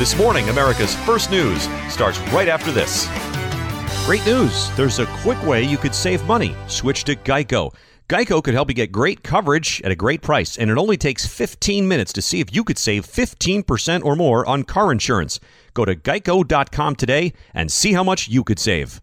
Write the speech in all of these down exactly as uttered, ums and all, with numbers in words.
This morning, America's First News starts right after this. Great news. There's a quick way you could save money. Switch to Geico. Geico could help you get great coverage at a great price, and it only takes fifteen minutes to see if you could save fifteen percent or more on car insurance. Go to geico dot com today and see how much you could save.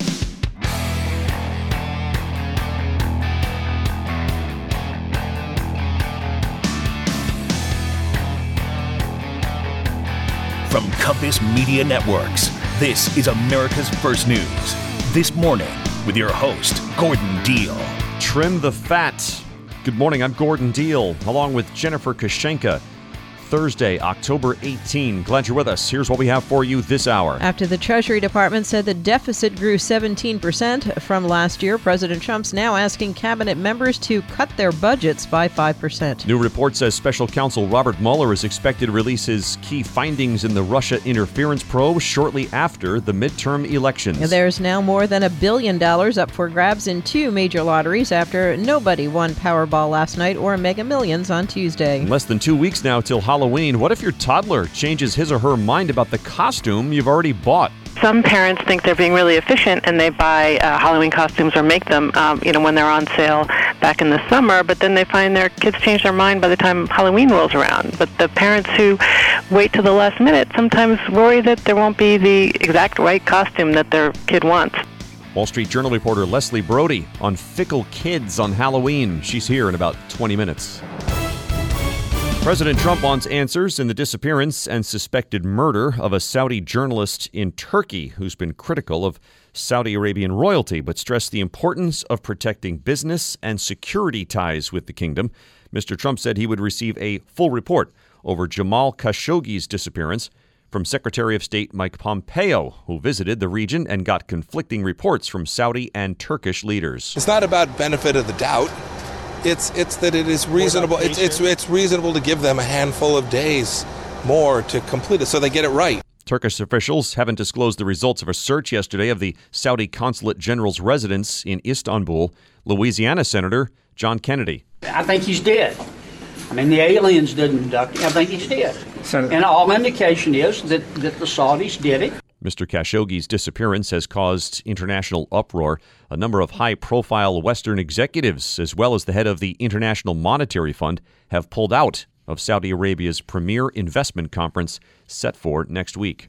From Compass Media Networks, this is America's First News. This morning, with your host, Gordon Deal. Trim the fat. Good morning, I'm Gordon Deal, along with Jennifer Kashenka. Thursday, October eighteenth. Glad you're with us. Here's what we have for you this hour. After the Treasury Department said the deficit grew seventeen percent from last year, President Trump's now asking cabinet members to cut their budgets by five percent. New report says Special Counsel Robert Mueller is expected to release his key findings in the Russia interference probe shortly after the midterm elections. There's now more than a billion dollars up for grabs in two major lotteries after nobody won Powerball last night or Mega Millions on Tuesday. Less than two weeks now till Halloween. Halloween. What if your toddler changes his or her mind about the costume you've already bought? Some parents think they're being really efficient and they buy uh, Halloween costumes or make them, um, you know, when they're on sale back in the summer, but then they find their kids change their mind by the time Halloween rolls around. But the parents who wait to the last minute sometimes worry that there won't be the exact right costume that their kid wants. Wall Street Journal reporter Leslie Brody on fickle kids on Halloween. She's here in about twenty minutes. President Trump wants answers in the disappearance and suspected murder of a Saudi journalist in Turkey who's been critical of Saudi Arabian royalty, but stressed the importance of protecting business and security ties with the kingdom. Mister Trump said he would receive a full report over Jamal Khashoggi's disappearance from Secretary of State Mike Pompeo, who visited the region and got conflicting reports from Saudi and Turkish leaders. It's not about benefit of the doubt. It's it's that it is reasonable. It's it's it's reasonable to give them a handful of days more to complete it so they get it right. Turkish officials haven't disclosed the results of a search yesterday of the Saudi Consulate General's residence in Istanbul. Louisiana Senator John Kennedy. I think he's dead. I mean, the aliens didn't abduct him. I think he's dead. Senator. And all indication is that, that the Saudis did it. Mister Khashoggi's disappearance has caused international uproar. A number of high-profile Western executives, as well as the head of the International Monetary Fund, have pulled out of Saudi Arabia's premier investment conference set for next week.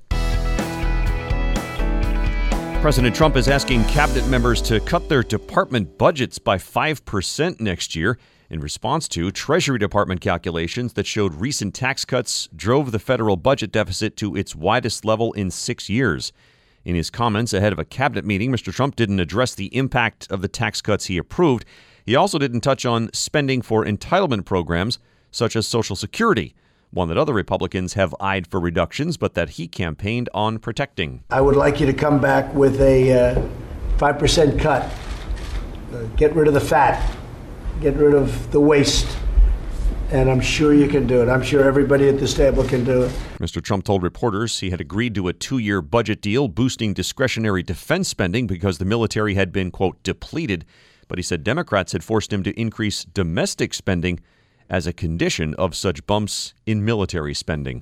President Trump is asking cabinet members to cut their department budgets by five percent next year in response to Treasury Department calculations that showed recent tax cuts drove the federal budget deficit to its widest level in six years. In his comments ahead of a cabinet meeting, Mister Trump didn't address the impact of the tax cuts he approved. He also didn't touch on spending for entitlement programs such as Social Security, one that other Republicans have eyed for reductions, but that he campaigned on protecting. I would like you to come back with a uh, five percent cut. Uh, get rid of the fat. Get rid of the waste. And I'm sure you can do it. I'm sure everybody at this table can do it. Mister Trump told reporters he had agreed to a two-year budget deal boosting discretionary defense spending because the military had been, quote, depleted. But he said Democrats had forced him to increase domestic spending as a condition of such bumps in military spending.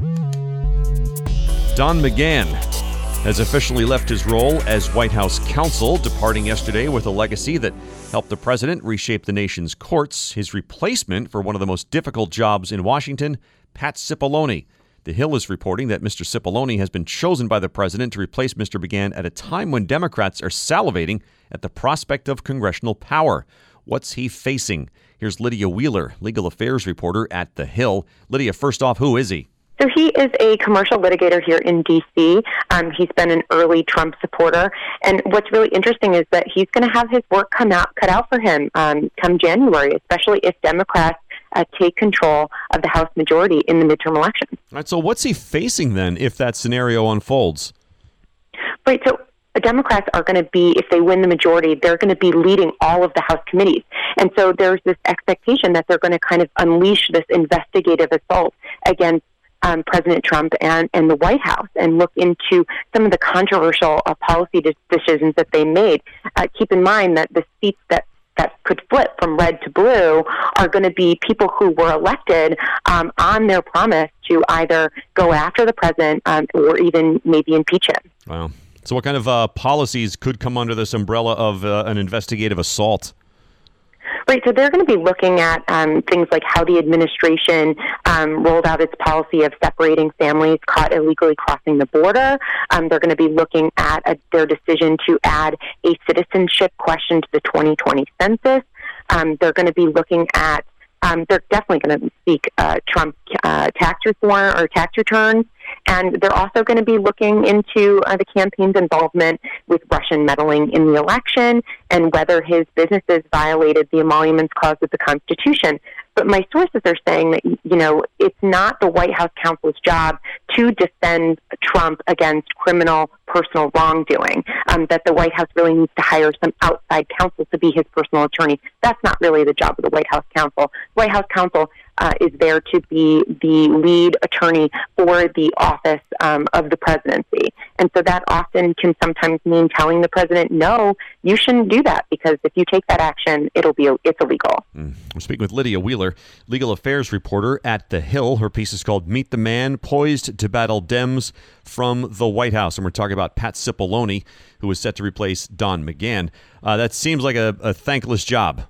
Don McGahn has officially left his role as White House counsel, departing yesterday with a legacy that helped the president reshape the nation's courts. His replacement for one of the most difficult jobs in Washington, Pat Cipollone. The Hill is reporting that Mister Cipollone has been chosen by the president to replace Mister McGahn at a time when Democrats are salivating at the prospect of congressional power. What's he facing? Here's Lydia Wheeler, legal affairs reporter at The Hill. Lydia, first off, who is he? So he is a commercial litigator here in D C Um, he's been an early Trump supporter. And what's really interesting is that he's going to have his work come out, cut out for him um, come January, especially if Democrats uh, take control of the House majority in the midterm elections. All right, so what's he facing then if that scenario unfolds? Right, so the Democrats are going to be, if they win the majority, they're going to be leading all of the House committees. And so there's this expectation that they're going to kind of unleash this investigative assault against Um, President Trump and, and the White House and look into some of the controversial uh, policy de- decisions that they made. Uh, keep in mind that the seats that that could flip from red to blue are going to be people who were elected um, on their promise to either go after the president um, or even maybe impeach him. Wow. So what kind of uh, policies could come under this umbrella of uh, an investigative assault? Right, so they're going to be looking at um, things like how the administration um, rolled out its policy of separating families caught illegally crossing the border. Um, they're going to be looking at a, their decision to add a citizenship question to the twenty twenty census. Um, they're going to be looking at, um, they're definitely going to seek uh, Trump uh, tax reform or tax returns. And they're also going to be looking into uh, the campaign's involvement with Russian meddling in the election and whether his businesses violated the emoluments clause of the Constitution. But my sources are saying that, you know, it's not the White House counsel's job to defend Trump against criminal personal wrongdoing, um, that the White House really needs to hire some outside counsel to be his personal attorney. That's not really the job of the White House counsel. The White House counsel uh, is there to be the lead attorney for the office um, of the presidency. And so that often can sometimes mean telling the president, no, you shouldn't do that, because if you take that action, it'll be it's illegal. Mm. We're speaking with Lydia Wheeler, legal affairs reporter at The Hill. Her piece is called Meet the Man, Poised to Battle Dems from the White House. And we're talking about Pat Cipollone, who is set to replace Don McGahn. Uh, that seems like a, a thankless job.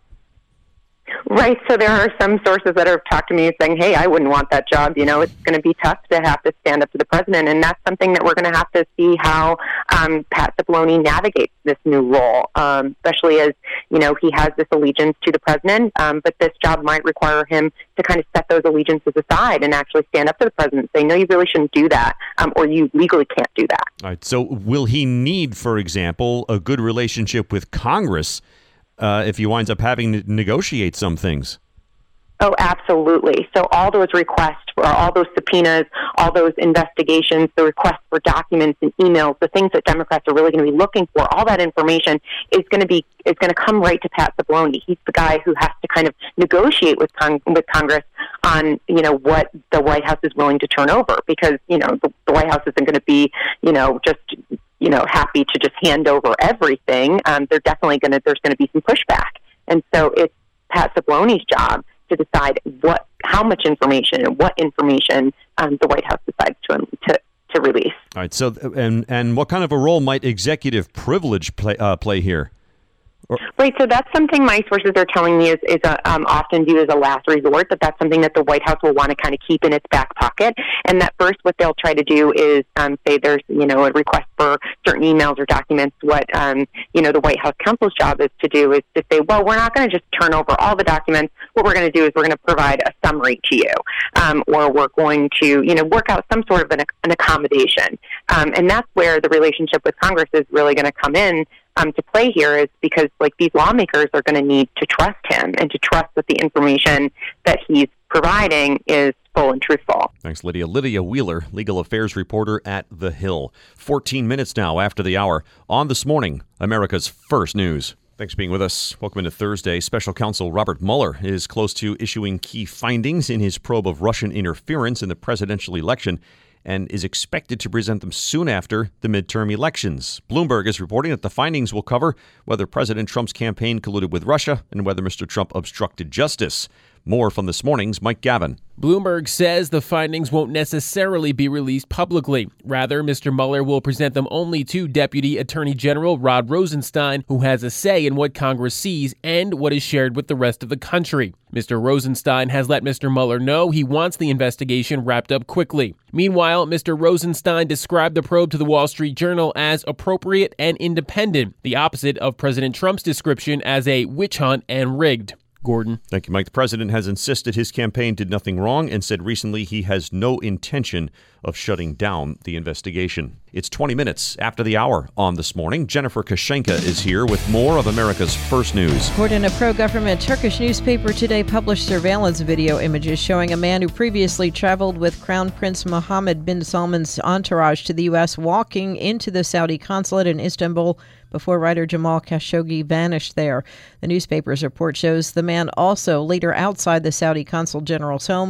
Right. So there are some sources that have talked to me saying, hey, I wouldn't want that job. You know, it's going to be tough to have to stand up to the president. And that's something that we're going to have to see how um, Pat Cipollone navigates this new role, um, especially as, you know, he has this allegiance to the president. Um, but this job might require him to kind of set those allegiances aside and actually stand up to the president and say, no, you really shouldn't do that, um, or you legally can't do that. All right. So will he need, for example, a good relationship with Congress Uh, if he winds up having to negotiate some things? Oh, absolutely. So all those requests, for all those subpoenas, all those investigations, the requests for documents and emails, the things that Democrats are really going to be looking for, all that information is going to be is going to come right to Pat Cipollone. He's the guy who has to kind of negotiate with con- with Congress on, you know, what the White House is willing to turn over, because, you know, the, the White House isn't going to be, you know, just you know, happy to just hand over everything. Um, they're definitely going to, there's going to be some pushback. And so it's Pat Cipollone's job to decide what, how much information and what information um, the White House decides to, to, to release. All right. So, and, and what kind of a role might executive privilege play, uh, play here? Right, so that's something my sources are telling me is, is a, um, often viewed as a last resort, that that's something that the White House will want to kind of keep in its back pocket, and that first what they'll try to do is um, say there's, you know, a request for certain emails or documents. What, um, you know, the White House counsel's job is to do is to say, well, we're not going to just turn over all the documents. What we're going to do is we're going to provide a summary to you, um, or we're going to, you know, work out some sort of an, an accommodation. Um, and that's where the relationship with Congress is really going to come in Um, to play here, is because, like, these lawmakers are going to need to trust him and to trust that the information that he's providing is full and truthful. Thanks, Lydia. Lydia Wheeler, legal affairs reporter at The Hill. fourteen minutes now after the hour on This Morning, America's First News. Thanks for being with us. Welcome into Thursday. Special counsel Robert Mueller is close to issuing key findings in his probe of Russian interference in the presidential election, and is expected to present them soon after the midterm elections. Bloomberg is reporting that the findings will cover whether President Trump's campaign colluded with Russia and whether Mister Trump obstructed justice. More from This Morning's Mike Gavin. Bloomberg says the findings won't necessarily be released publicly. Rather, Mister Mueller will present them only to Deputy Attorney General Rod Rosenstein, who has a say in what Congress sees and what is shared with the rest of the country. Mister Rosenstein has let Mister Mueller know he wants the investigation wrapped up quickly. Meanwhile, Mister Rosenstein described the probe to the Wall Street Journal as appropriate and independent, the opposite of President Trump's description as a witch hunt and rigged. Gordon. Thank you, Mike. The president has insisted his campaign did nothing wrong and said recently he has no intention of shutting down the investigation. It's twenty minutes after the hour on This Morning. Jennifer Kashenka is here with more of America's First News. Gordon, a pro-government Turkish newspaper today published surveillance video images showing a man who previously traveled with Crown Prince Mohammed bin Salman's entourage to the U S walking into the Saudi consulate in Istanbul before writer Jamal Khashoggi vanished there. The newspaper's report shows the man also later outside the Saudi consul general's home,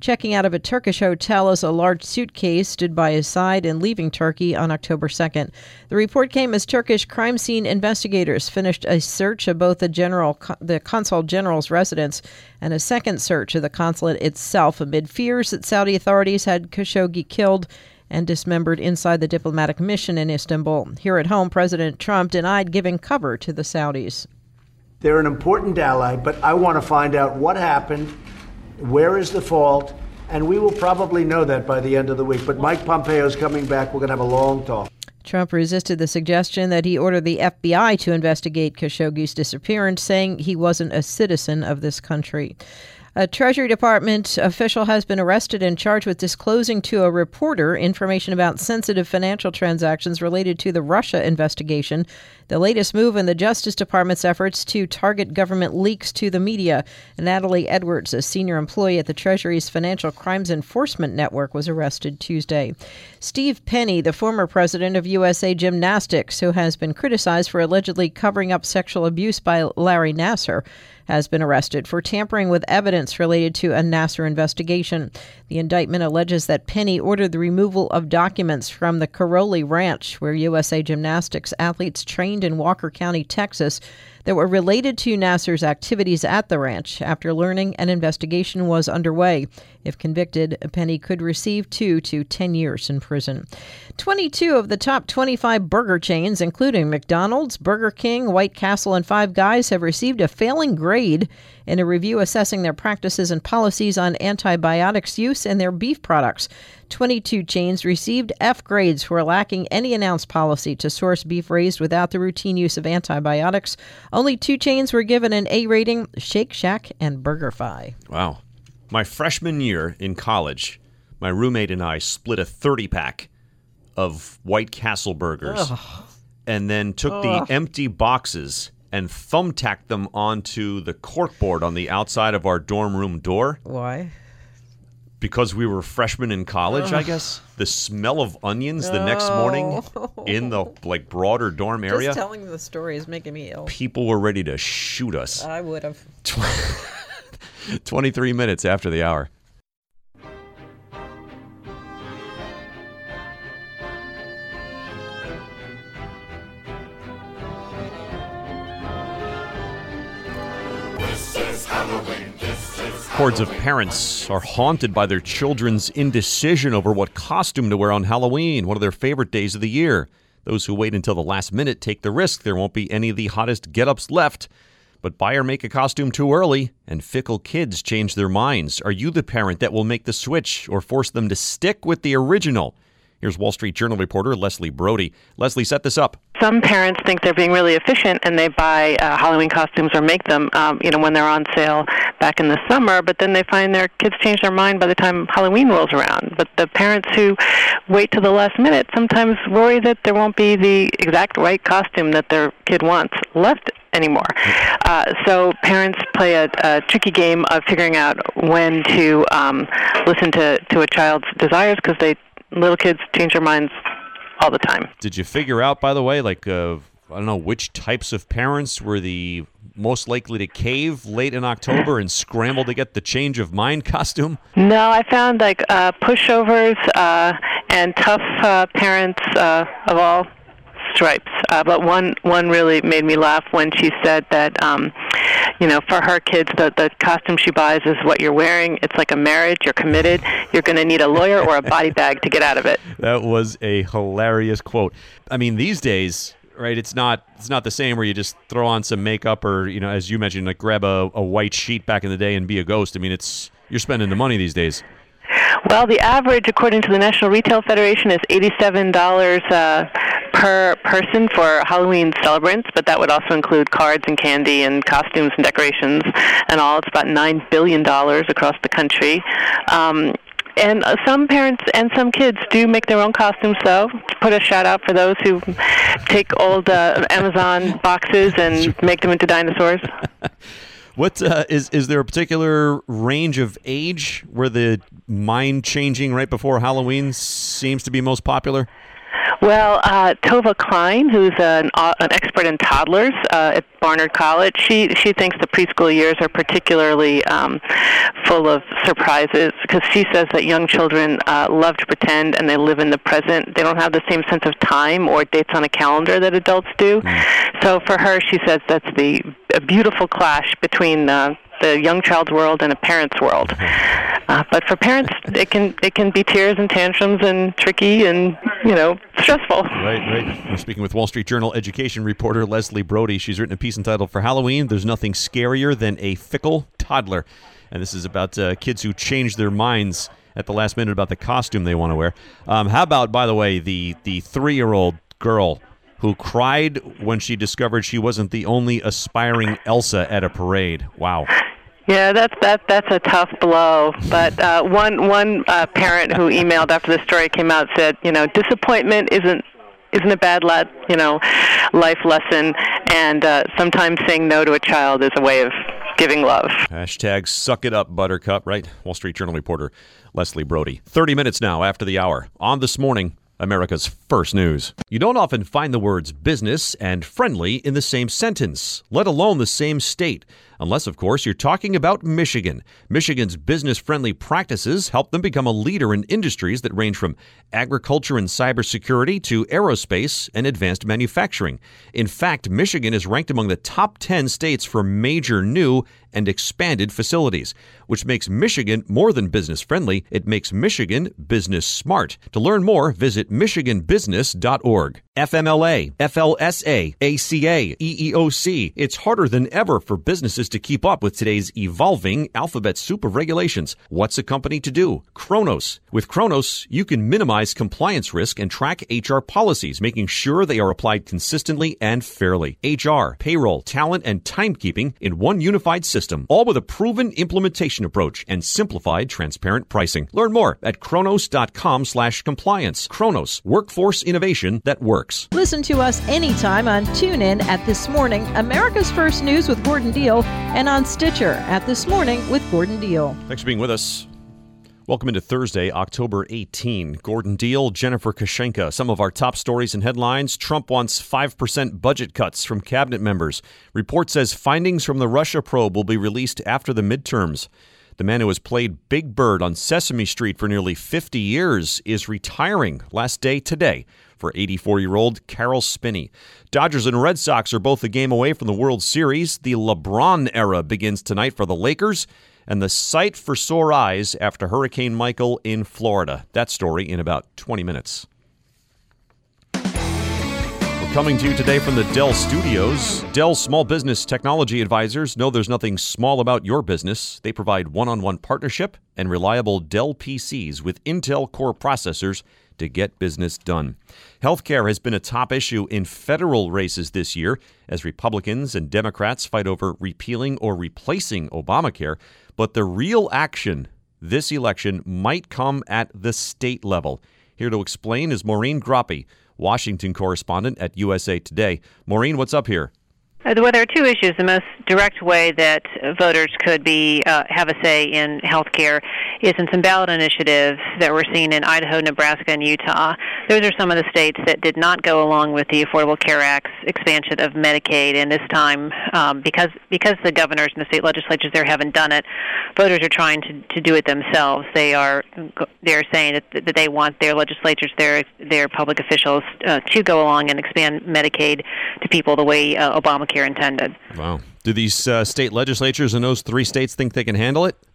checking out of a Turkish hotel as a large suitcase stood by his side and leaving Turkey on October second. The report came as Turkish crime scene investigators finished a search of both the general, the consul general's residence and a second search of the consulate itself amid fears that Saudi authorities had Khashoggi killed and dismembered inside the diplomatic mission in Istanbul. Here at home, President Trump denied giving cover to the Saudis. They're an important ally, but I want to find out what happened, where is the fault, and we will probably know that by the end of the week. But Mike Pompeo is coming back. We're going to have a long talk. Trump resisted the suggestion that he ordered the F B I to investigate Khashoggi's disappearance, saying he wasn't a citizen of this country. A Treasury Department official has been arrested and charged with disclosing to a reporter information about sensitive financial transactions related to the Russia investigation, the latest move in the Justice Department's efforts to target government leaks to the media. Natalie Edwards, a senior employee at the Treasury's Financial Crimes Enforcement Network, was arrested Tuesday. Steve Penny, the former president of U S A Gymnastics, who has been criticized for allegedly covering up sexual abuse by Larry Nassar, has been arrested for tampering with evidence related to a Nassar investigation. The indictment alleges that Penny ordered the removal of documents from the Caroli Ranch, where U S A Gymnastics athletes trained in Walker County, Texas, that were related to Nassar's activities at the ranch after learning an investigation was underway. If convicted, Penny could receive two to ten years in prison. twenty-two of the top twenty-five burger chains, including McDonald's, Burger King, White Castle, and Five Guys, have received a failing grade in a review assessing their practices and policies on antibiotics use in their beef products. twenty-two chains received F grades for lacking any announced policy to source beef raised without the routine use of antibiotics. Only two chains were given an A rating, Shake Shack and BurgerFi. Wow. My freshman year in college, my roommate and I split a thirty-pack of White Castle burgers Ugh. and then took Ugh. the empty boxes and thumbtacked them onto the corkboard on the outside of our dorm room door. Why? Because we were freshmen in college, Ugh. I guess. The smell of onions no. the next morning in the like broader dorm area. Just telling the story is making me ill. People were ready to shoot us. I would have. twenty-three minutes after the hour. This is Halloween. This is Hordes of parents are haunted by their children's indecision over what costume to wear on Halloween, one of their favorite days of the year. Those who wait until the last minute take the risk there won't be any of the hottest get-ups left. But buy or make a costume too early, and fickle kids change their minds. Are you the parent that will make the switch or force them to stick with the original? Here's Wall Street Journal reporter Leslie Brody. Leslie, set this up. Some parents think they're being really efficient and they buy uh, Halloween costumes or make them, um, you know, when they're on sale back in the summer, but then they find their kids change their mind by the time Halloween rolls around. But the parents who wait till the last minute sometimes worry that there won't be the exact right costume that their kid wants left anymore. Uh, so parents play a, a tricky game of figuring out when to um, listen to, to a child's desires because they little kids change their minds all the time. Did you figure out, by the way, like, uh, I don't know, which types of parents were the most likely to cave late in October and scramble to get the change of mind costume? No, I found, like, uh, pushovers uh, and tough uh, parents uh, of all stripes. Uh, but one, one really made me laugh when she said that, um, you know, for her kids, the, the costume she buys is what you're wearing. It's like a marriage. You're committed. You're going to need a lawyer or a body bag to get out of it. That was a hilarious quote. I mean, these days, right, it's not it's not the same where you just throw on some makeup or, you know, as you mentioned, like grab a, a white sheet back in the day and be a ghost. I mean, it's you're spending the money these days. Well, the average, according to the National Retail Federation, is eighty-seven dollars uh, per person for Halloween celebrants, but that would also include cards and candy and costumes and decorations and all. It's about nine billion dollars across the country. Um, and uh, some parents and some kids do make their own costumes, though. To put a shout-out for those who take old uh, Amazon boxes and make them into dinosaurs. What uh, is is there a particular range of age where the mind changing right before Halloween seems to be most popular? Well, uh, Tova Klein, who's an, uh, an expert in toddlers uh, at Barnard College, she she thinks the preschool years are particularly um, full of surprises because she says that young children uh, love to pretend and they live in the present. They don't have the same sense of time or dates on a calendar that adults do. Mm. So for her, she says that's the a beautiful clash between uh, the young child's world and a parent's world. Uh, but for parents, it can it can be tears and tantrums and tricky and, you know, stressful. Right, right. We're speaking with Wall Street Journal education reporter Leslie Brody. She's written a piece entitled "For Halloween, There's Nothing Scarier Than a Fickle Toddler." And this is about uh, kids who change their minds at the last minute about the costume they want to wear. Um, how about, by the way, the, the three-year-old girl who cried when she discovered she wasn't the only aspiring Elsa at a parade? Wow. Yeah, that's that that's a tough blow. But uh, one one uh, parent who emailed after the story came out said, you know, disappointment isn't isn't a bad le- you know life lesson, and uh, sometimes saying no to a child is a way of giving love. Hashtag suck it up, Buttercup. Right, Wall Street Journal reporter Leslie Brody. Thirty minutes now after the hour on This Morning, America's First News. You don't often find the words business and friendly in the same sentence, let alone the same state. Unless, of course, you're talking about Michigan. Michigan's business-friendly practices help them become a leader in industries that range from agriculture and cybersecurity to aerospace and advanced manufacturing. In fact, Michigan is ranked among the top ten states for major new and expanded facilities, which makes Michigan more than business-friendly. It makes Michigan business-smart. To learn more, visit michigan business dot org. F M L A, F L S A, A C A, E E O C. It's harder than ever for businesses to keep up with today's evolving alphabet soup of regulations. What's a company to do? Kronos. With Kronos, you can minimize compliance risk and track H R policies, making sure they are applied consistently and fairly. H R, payroll, talent, and timekeeping in one unified system, all with a proven implementation approach and simplified, transparent pricing. Learn more at kronos dot com slash compliance. Kronos, workforce innovation that works. Listen to us anytime on TuneIn at This Morning, America's First News with Gordon Deal, and on Stitcher at This Morning with Gordon Deal. Thanks for being with us. Welcome into Thursday, October eighteenth. Gordon Deal, Jennifer Kashenka. Some of our top stories and headlines. Trump wants five percent budget cuts from cabinet members. Report says findings from the Russia probe will be released after the midterms. The man who has played Big Bird on Sesame Street for nearly fifty years is retiring. Last day today for eighty-four-year-old Carol Spinney. Dodgers and Red Sox are both a game away from the World Series. The LeBron era begins tonight for the Lakers. And the sight for sore eyes after Hurricane Michael in Florida. That story in about twenty minutes. We're coming to you today from the Dell Studios. Dell Small Business Technology Advisors know there's nothing small about your business. They provide one-on-one partnership and reliable Dell P Cs with Intel Core processors to get business done. Healthcare has been a top issue in federal races this year as Republicans and Democrats fight over repealing or replacing Obamacare. But the real action this election might come at the state level. Here to explain is Maureen Groppe, Washington correspondent at U S A Today. Maureen, what's up here? Well, there are two issues. The most direct way that voters could be uh, have a say in health care is in some ballot initiatives that we're seeing in Idaho, Nebraska, and Utah. Those are some of the states that did not go along with the Affordable Care Act's expansion of Medicaid, and this time, um, because because the governors and the state legislatures there haven't done it, voters are trying to, to do it themselves. They are they're saying that, that they want their legislatures, their their public officials, uh, to go along and expand Medicaid to people the way uh, Obamacare intended. Wow. Do these uh, state legislatures in those three states think they can handle it?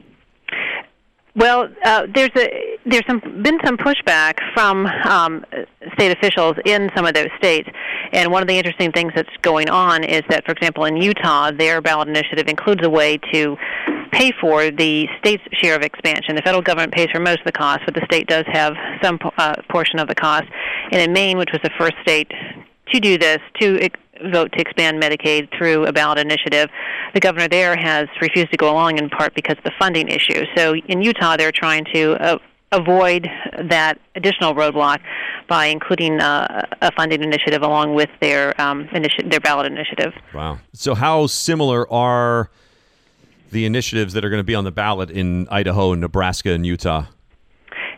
Well, uh, there's a there's some been some pushback from um, state officials in some of those states, and one of the interesting things that's going on is that, for example, in Utah, their ballot initiative includes a way to pay for the state's share of expansion. The federal government pays for most of the cost, but the state does have some uh, portion of the cost. And in Maine, which was the first state to do this, to ex- vote to expand Medicaid through a ballot initiative, the governor there has refused to go along in part because of the funding issue. So in Utah, they're trying to uh, avoid that additional roadblock by including uh, a funding initiative along with their um, initi- their ballot initiative. Wow. So how similar are the initiatives that are going to be on the ballot in Idaho, Nebraska, and Utah?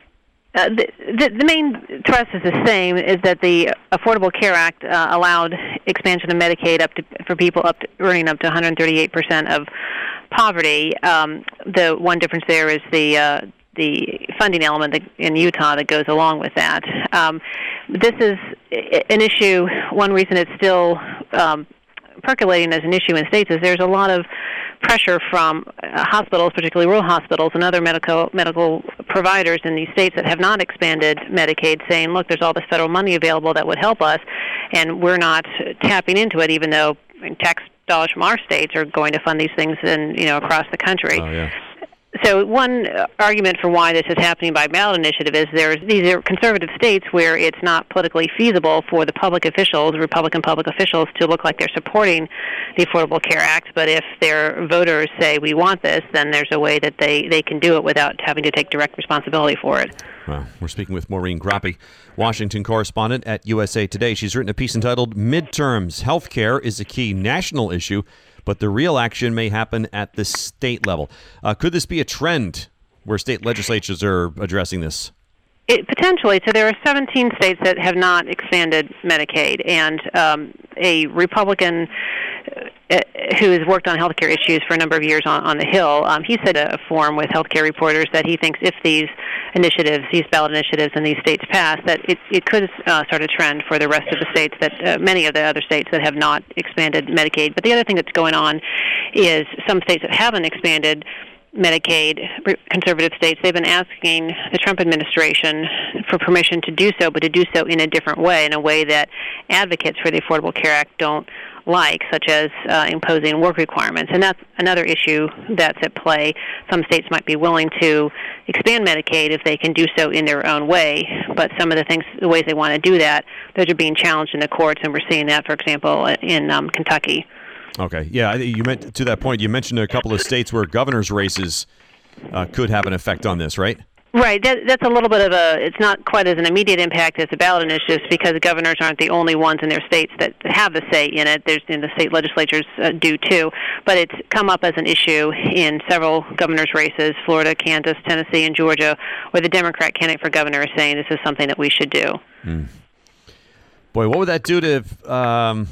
Uh, the, the, the main thrust is the same, is that the Affordable Care Act uh, allowed expansion of Medicaid up to for people up to, earning up to one hundred thirty-eight percent of poverty. Um, the one difference there is the uh, the funding element that, in Utah that goes along with that. Um, this is an issue. One reason it's still um, percolating as an issue in states is there's a lot of pressure from uh, hospitals, particularly rural hospitals and other medical medical providers in these states that have not expanded Medicaid, saying, look, there's all this federal money available that would help us, and we're not tapping into it, even though tax dollars from our states are going to fund these things in, you know, across the country. Oh, yeah. So one argument for why this is happening by ballot initiative is there's these are conservative states where it's not politically feasible for the public officials, Republican public officials, to look like they're supporting the Affordable Care Act. But if their voters say we want this, then there's a way that they, they can do it without having to take direct responsibility for it. Well, we're speaking with Maureen Grappe, Washington correspondent at U S A Today. She's written a piece entitled Midterms. Healthcare is a key national issue, but the real action may happen at the state level. Uh, could this be a trend where state legislatures are addressing this? It, potentially. So there are seventeen states that have not expanded Medicaid, and um, a Republican uh, who has worked on healthcare issues for a number of years on, on the Hill, um, he said at a forum with healthcare reporters that he thinks if these initiatives, these ballot initiatives in these states pass, that it, it could uh, start a trend for the rest of the states, that uh, many of the other states that have not expanded Medicaid. But the other thing that's going on is some states that haven't expanded Medicaid, conservative states, they've been asking the Trump administration for permission to do so, but to do so in a different way, in a way that advocates for the Affordable Care Act don't like, such as uh, imposing work requirements. And that's another issue that's at play. Some states might be willing to expand Medicaid if they can do so in their own way, but some of the things, the ways they want to do that, those are being challenged in the courts, and we're seeing that, for example, in um, Kentucky. Okay, yeah, you meant to that point. You mentioned a couple of states where governors' races uh, could have an effect on this, right? Right. That, that's a little bit of a. It's not quite as an immediate impact as the ballot initiatives, because the governors aren't the only ones in their states that have a say in it. There's, and the state legislatures uh, do too. But it's come up as an issue in several governors' races: Florida, Kansas, Tennessee, and Georgia, where the Democrat candidate for governor is saying this is something that we should do. Mm. Boy, what would that do to? Um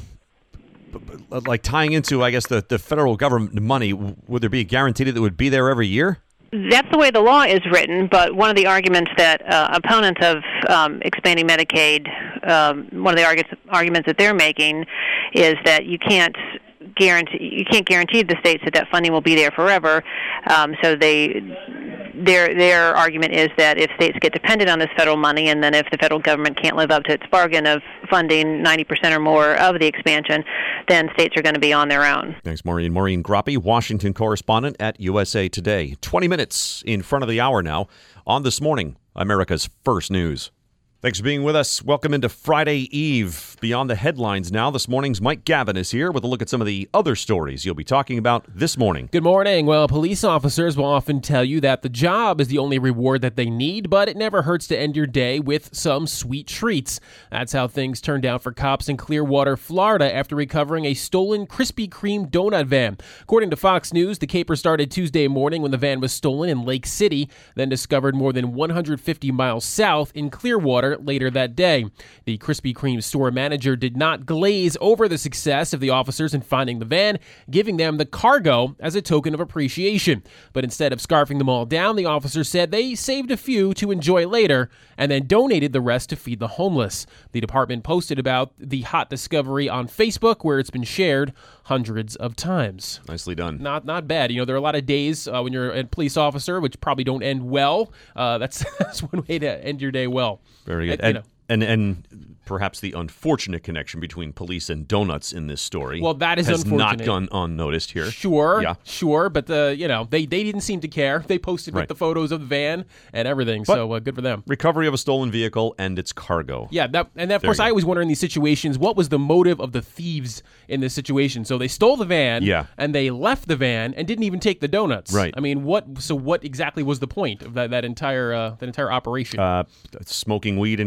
Like tying into, I guess, the, the federal government money, would there be a guarantee that it would be there every year? That's the way the law is written, but one of the arguments that uh, opponents of um, expanding Medicaid, um, one of the arguments, arguments that they're making is that you can't guarantee you can't guarantee the states that that funding will be there forever. Um, so they their their argument is that if states get dependent on this federal money, and then if the federal government can't live up to its bargain of funding ninety percent or more of the expansion, then states are going to be on their own. Thanks, Maureen. Maureen Grappe, Washington correspondent at U S A Today. twenty minutes in front of the hour now on This Morning, America's First News. Thanks for being with us. Welcome into Friday Eve. Beyond the headlines now, this morning's Mike Gavin is here with a look at some of the other stories you'll be talking about this morning. Good morning. Well, police officers will often tell you that the job is the only reward that they need, but it never hurts to end your day with some sweet treats. That's how things turned out for cops in Clearwater, Florida, after recovering a stolen Krispy Kreme donut van. According to Fox News, the caper started Tuesday morning when the van was stolen in Lake City, then discovered more than one hundred fifty miles south in Clearwater later that day. The Krispy Kreme store manager did not glaze over the success of the officers in finding the van, giving them the cargo as a token of appreciation. But instead of scarfing them all down, the officers said they saved a few to enjoy later and then donated the rest to feed the homeless. The department posted about the hot discovery on Facebook, where it's been shared hundreds of times. Nicely done. Not not bad. You know, there are a lot of days uh, when you're a police officer which probably don't end well. Uh, that's, that's one way to end your day well. Very good. And, you know, and, and and perhaps the unfortunate connection between police and donuts in this story. Well, that is has unfortunate. not gone unnoticed here. Sure, yeah. sure, but the you know they, they didn't seem to care. They posted right. with the photos of the van and everything, but so uh, good for them. Recovery of a stolen vehicle and its cargo. Yeah, that, and that, of there course I always wonder in these situations, what was the motive of the thieves in this situation? So they stole the van, yeah. and they left the van and didn't even take the donuts. Right. I mean, what? So what exactly was the point of that that entire uh, that entire operation? Uh, smoking weed and got munchies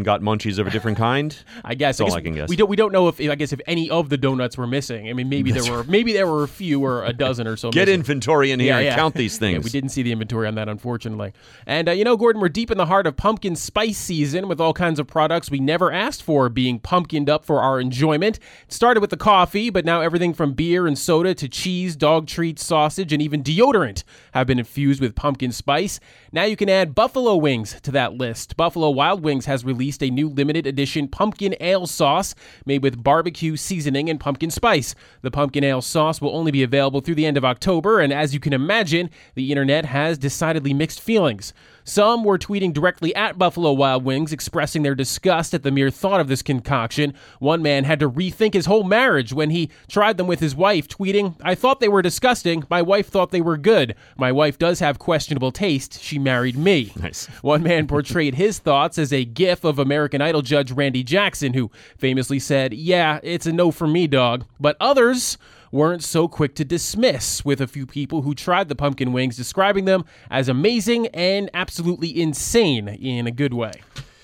she's of a different kind. I guess. That's I all guess I can guess. We don't. We don't know if I guess if any of the donuts were missing. I mean, maybe there were. Maybe there were a few or a dozen or so. Get missing. inventory in here yeah, and yeah. count these things. Yeah, we didn't see the inventory on that, unfortunately. And uh, you know, Gordon, we're deep in the heart of pumpkin spice season with all kinds of products we never asked for being pumpkined up for our enjoyment. It started with the coffee, but now everything from beer and soda to cheese, dog treats, sausage, and even deodorant have been infused with pumpkin spice. Now you can add buffalo wings to that list. Buffalo Wild Wings has released a new limited edition pumpkin ale sauce made with barbecue seasoning and pumpkin spice. The pumpkin ale sauce will only be available through the end of October, and as you can imagine, the internet has decidedly mixed feelings. Some were tweeting directly at Buffalo Wild Wings, expressing their disgust at the mere thought of this concoction. One man had to rethink his whole marriage when he tried them with his wife, tweeting, "I thought they were disgusting. My wife thought they were good. My wife does have questionable taste. She married me." Nice. One man portrayed his thoughts as a gif of American Idol judge Randy Jackson, who famously said, "Yeah, it's a no for me, dog." But others weren't so quick to dismiss, with a few people who tried the pumpkin wings describing them as amazing and absolutely insane in a good way.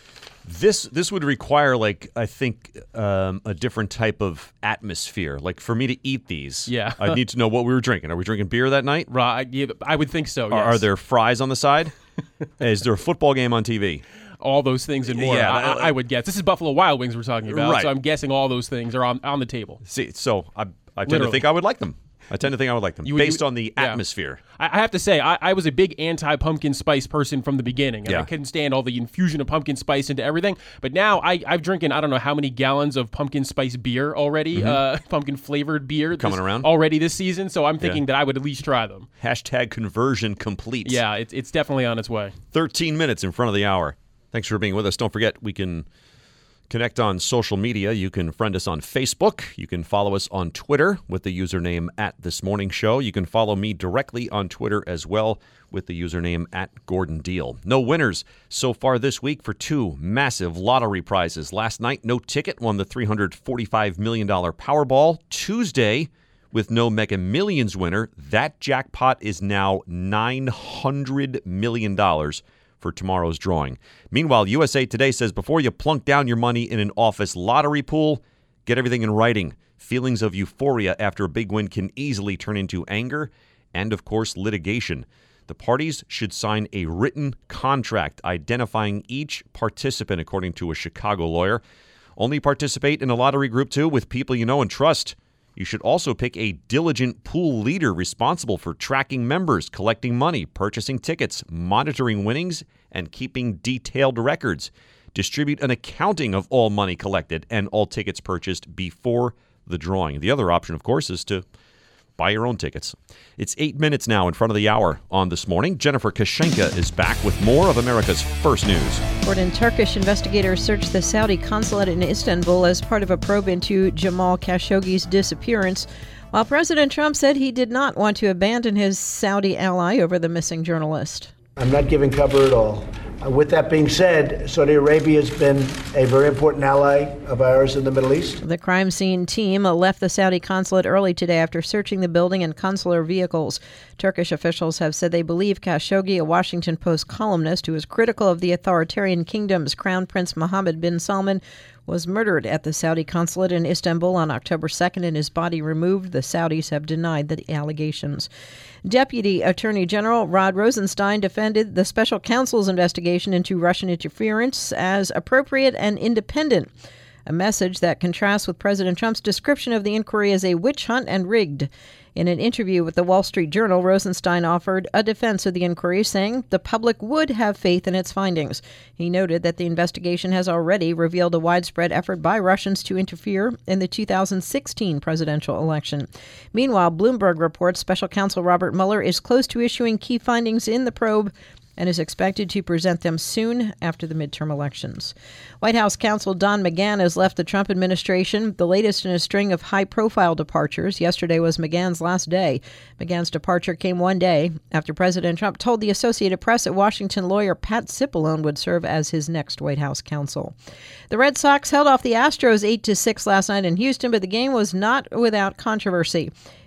This this would require, like, I think, um, a different type of atmosphere. Like, for me to eat these, yeah. I need to know what we were drinking. Are we drinking beer that night? Right, yeah, I would think so, yes. Are, are there fries on the side? Is there a football game on T V? All those things and more, yeah, I, I would guess. This is Buffalo Wild Wings we're talking about, right. so I'm guessing all those things are on, on the table. See, so I, I tend Literally. to think I would like them. I tend to think I would like them, You- based you- on the yeah. atmosphere. I, I have to say, I, I was a big anti-pumpkin spice person from the beginning. And Yeah. I couldn't stand all the infusion of pumpkin spice into everything. But now I, I've drinking, I don't know how many gallons of pumpkin spice beer already, Mhm. uh, pumpkin-flavored beer. Coming this- around. Already this season, so I'm thinking Yeah. that I would at least try them. Hashtag conversion complete. Yeah, it's it's definitely on its way. thirteen minutes in front of the hour. Thanks for being with us. Don't forget, we can connect on social media. You can friend us on Facebook. You can follow us on Twitter with the username at This Morning Show. You can follow me directly on Twitter as well with the username at Gordon Deal. No winners so far this week for two massive lottery prizes. Last night, No Ticket won the three hundred forty-five million dollars Powerball. Tuesday, with no Mega Millions winner, that jackpot is now nine hundred million dollars for tomorrow's drawing. Meanwhile, U S A Today says before you plunk down your money in an office lottery pool, get everything in writing. Feelings of euphoria after a big win can easily turn into anger and, of course, litigation. The parties should sign a written contract identifying each participant, according to a Chicago lawyer. Only participate in a lottery group, too, with people you know and trust. You should also pick a diligent pool leader responsible for tracking members, collecting money, purchasing tickets, monitoring winnings, and keeping detailed records. Distribute an accounting of all money collected and all tickets purchased before the drawing. The other option, of course, is to buy your own tickets. It's eight minutes now in front of the hour on This Morning. Jennifer Kashenka is back with more of America's First News. Gordon, Turkish investigators searched the Saudi consulate in Istanbul as part of a probe into Jamal Khashoggi's disappearance, while President Trump said he did not want to abandon his Saudi ally over the missing journalist. I'm not giving cover at all. Uh, with that being said, Saudi Arabia has been a very important ally of ours in the Middle East. The crime scene team left the Saudi consulate early today after searching the building and consular vehicles. Turkish officials have said they believe Khashoggi, a Washington Post columnist who is critical of the authoritarian kingdom's Crown Prince Mohammed bin Salman, was murdered at the Saudi consulate in Istanbul on October second and his body removed. The Saudis have denied the allegations. Deputy Attorney General Rod Rosenstein defended the special counsel's investigation into Russian interference as appropriate and independent, a message that contrasts with President Trump's description of the inquiry as a witch hunt and rigged. In an interview with the Wall Street Journal, Rosenstein offered a defense of the inquiry, saying the public would have faith in its findings. He noted that the investigation has already revealed a widespread effort by Russians to interfere in the two thousand sixteen presidential election. Meanwhile, Bloomberg reports special counsel Robert Mueller is close to issuing key findings in the probe and is expected to present them soon after the midterm elections. White House counsel Don McGahn has left the Trump administration, the latest in a string of high-profile departures. Yesterday was McGahn's last day. McGahn's departure came one day after President Trump told the Associated Press that Washington lawyer Pat Cipollone would serve as his next White House counsel. The Red Sox held off the Astros eight to six last night in Houston, but the game was not without controversy.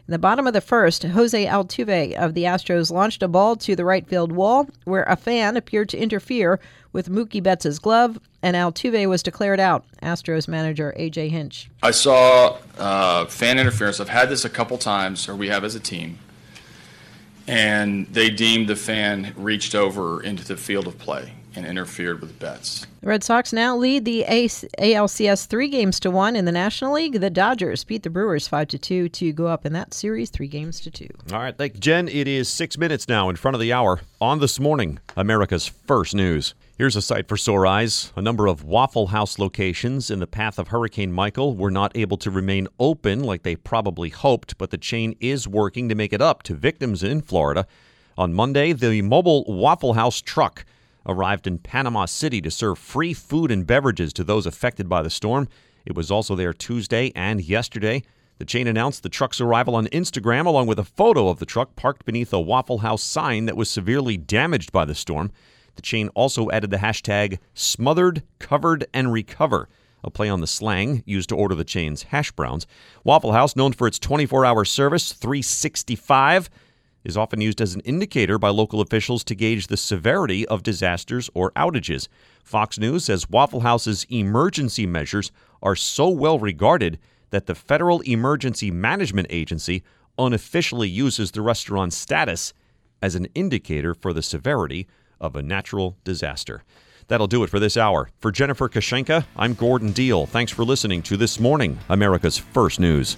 In the bottom of the first, Jose Altuve of the Astros launched a ball to the right field wall where a fan appeared to interfere with Mookie Betts' glove, and Altuve was declared out. Astros manager A J Hinch. I saw uh, fan interference. I've had this a couple times, or we have as a team, and they deemed the fan reached over into the field of play and interfered with Betts. The Red Sox now lead the A L C S three games to one in the National League. The Dodgers beat the Brewers five to two to go up in that series three games to two. All right, thank you, Jen. It is six minutes now in front of the hour on This Morning, America's First News. Here's a sight for sore eyes. A number of Waffle House locations in the path of Hurricane Michael were not able to remain open like they probably hoped, but the chain is working to make it up to victims in Florida. On Monday, the mobile Waffle House truck arrived in Panama City to serve free food and beverages to those affected by the storm. It was also there Tuesday and yesterday. The chain announced the truck's arrival on Instagram along with a photo of the truck parked beneath a Waffle House sign that was severely damaged by the storm. The chain also added the hashtag smothered, covered, and recover, a play on the slang used to order the chain's hash browns. Waffle House, known for its twenty-four hour service, three sixty-five, is often used as an indicator by local officials to gauge the severity of disasters or outages. Fox News says Waffle House's emergency measures are so well regarded that the Federal Emergency Management Agency unofficially uses the restaurant's status as an indicator for the severity of a natural disaster. That'll do it for this hour. For Jennifer Kashenka, I'm Gordon Deal. Thanks for listening to This Morning, America's First News.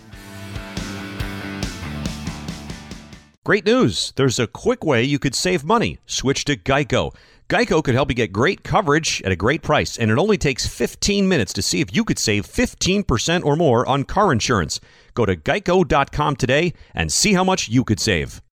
Great news. There's a quick way you could save money. Switch to Geico. Geico could help you get great coverage at a great price, and it only takes fifteen minutes to see if you could save fifteen percent or more on car insurance. Go to geico dot com today and see how much you could save.